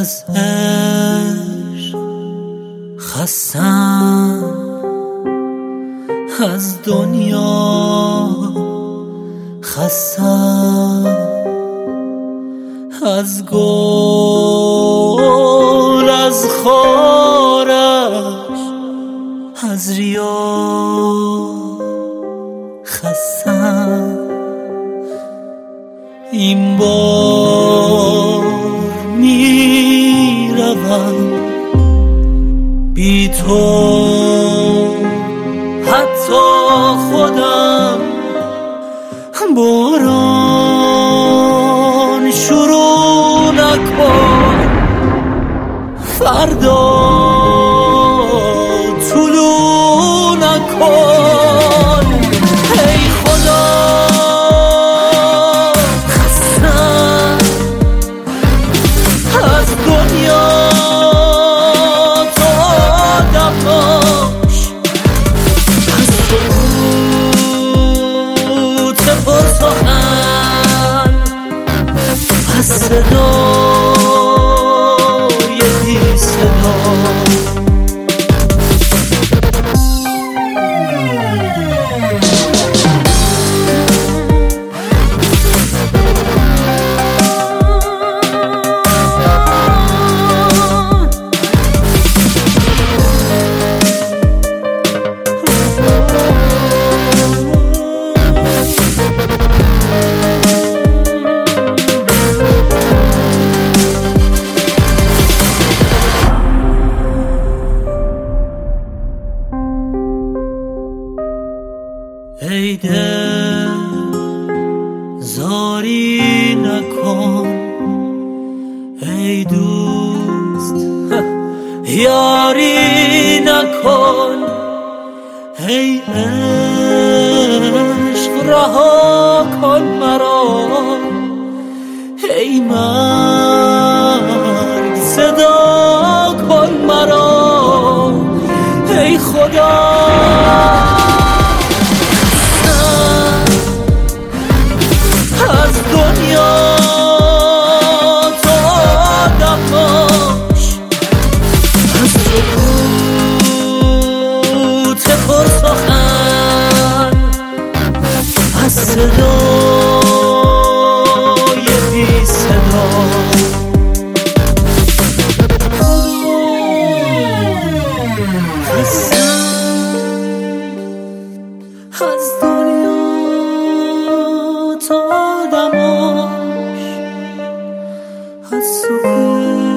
از عشق خستم، از دنیا خستم، از گل از خارش از ریا خستم. این بار میروم بی تو، حتی خودم باران شروع نکن، فردا طلوع نکن. ای خدا خستم از دنیا تا آدماش، از سکوت پرسخن، از صدای بی صدا. ای دل زاری نکن، ای دوست یاری نکن، ای عشق رها کن مرا، ای مرگ صدا کن مرا. ای خدا از دنیا تا آدماش، از سکوت پرسخن، از صدای بی صدا. از دنیا تا آدماش، از سکوت